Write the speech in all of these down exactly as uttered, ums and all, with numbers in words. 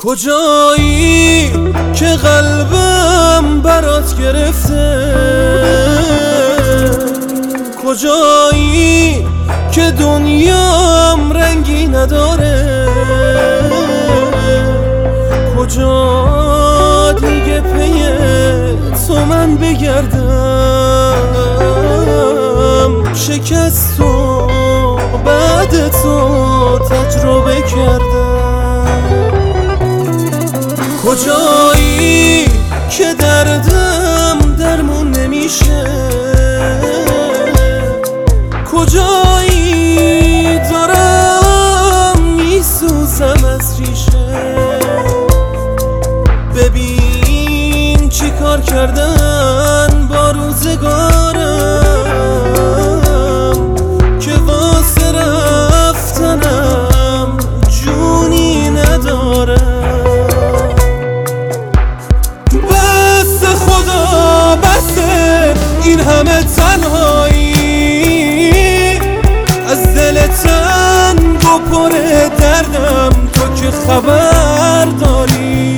کجایی که قلبم برات گرفته؟ کجایی که دنیام رنگی نداره؟ کجا دیگه پی تو من بگردم؟ شکست و بعد تو تجربه کردم. کجایی که دردم درمون نمیشه؟ کجایی دارم میسوزم از ریشه؟ ببین چی کار کردن با روزگارم که واسه رفتنم جونی نداره. بس خدا بسه این همه تنهایی، از دل تنگ و پر دردم تو که خبر داری.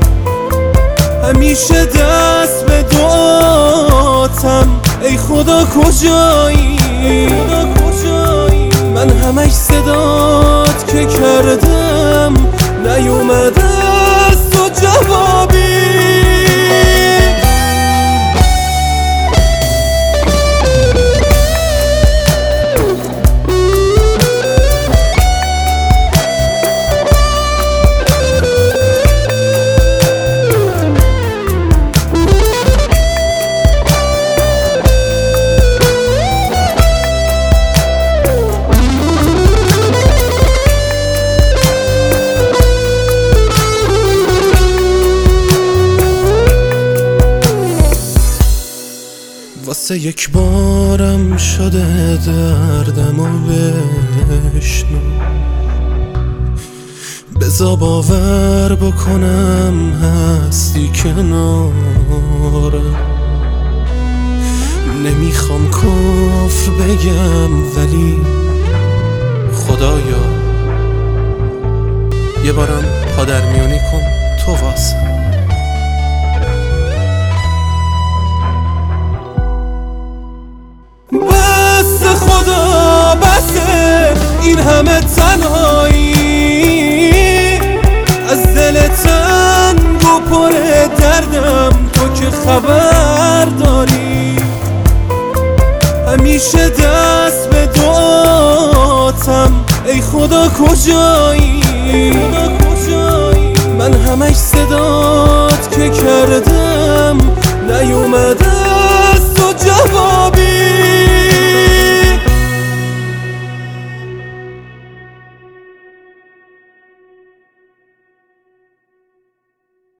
همیشه دست به دعاتم ای خدا کجایی؟ من همش صدات که کردم نیومده از تو جوابی. واسه یک بارم شده دردمو بشنو، بذار باور بکنم هستی کنارم. نمیخوام کفر بگم ولی خدایا یه بارم پادرمیونی کن تو واسه. خدا بسه این همه تنهایی، از دل تنگ و پر دردم تو که خبر داری. همیشه دست به دعاتم ای خدا کجایی؟ من همش صدات که کردم نیومده